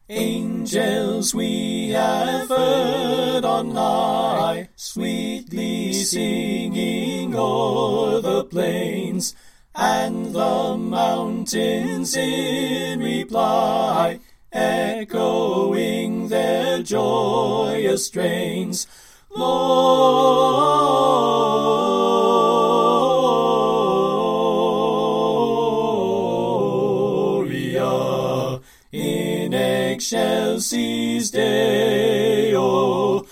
Angels we have heard on high, sweetly singing o'er the plains, and the mountains in reply, echoing their joyous strains. Gloria in excelsis Deo.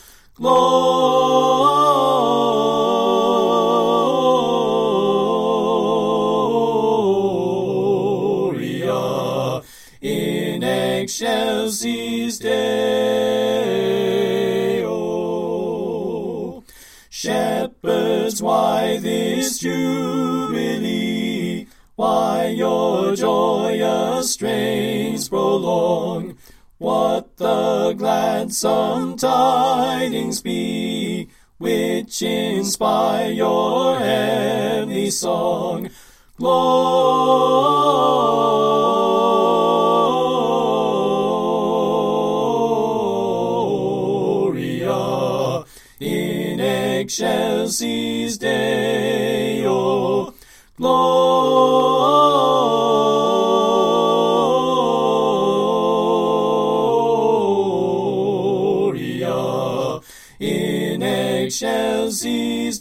Gloria in excelsis Deo. Shepherds, why this jubilee? Why your joyous strains prolong? What the gladsome tidings be, which inspire your heavenly song? Gloria in excelsis Deo. Gloria in excelsis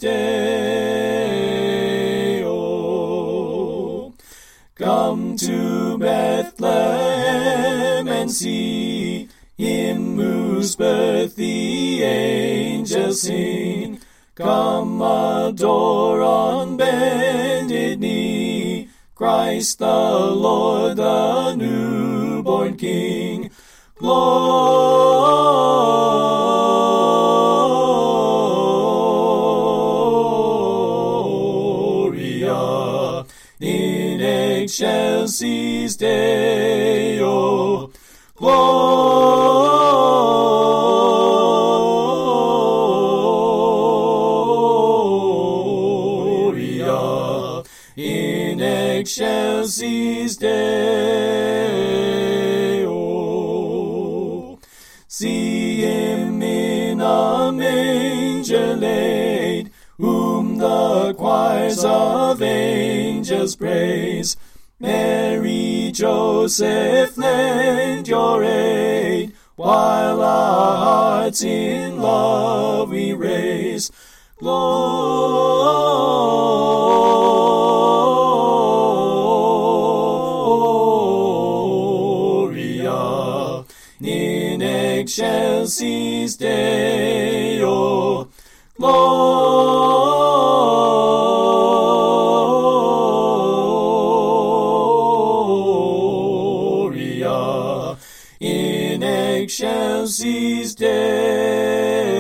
Deo. Come to Bethlehem and see him whose birth the angels sing. Come adore on bended knee Christ the Lord, the newborn King. Gloria in excelsis Deo. Gloria in excelsis Deo. See him in a manger laid, whom the choirs of angels praise. Mary, Joseph, lend your aid, while our hearts in love we raise. Gloria in excelsis Deo. Gloria in excelsis Deo.